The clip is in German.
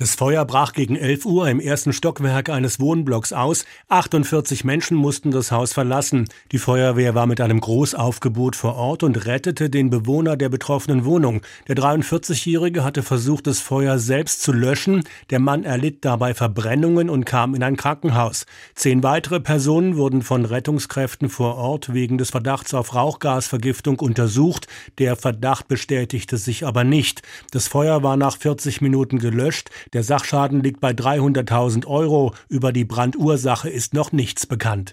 Das Feuer brach gegen 11 Uhr im ersten Stockwerk eines Wohnblocks aus. 48 Menschen mussten das Haus verlassen. Die Feuerwehr war mit einem Großaufgebot vor Ort und rettete den Bewohner der betroffenen Wohnung. Der 43-Jährige hatte versucht, das Feuer selbst zu löschen. Der Mann erlitt dabei Verbrennungen und kam in ein Krankenhaus. 10 weitere Personen wurden von Rettungskräften vor Ort wegen des Verdachts auf Rauchgasvergiftung untersucht. Der Verdacht bestätigte sich aber nicht. Das Feuer war nach 40 Minuten gelöscht. Der Sachschaden liegt bei 300.000 Euro. Über die Brandursache ist noch nichts bekannt.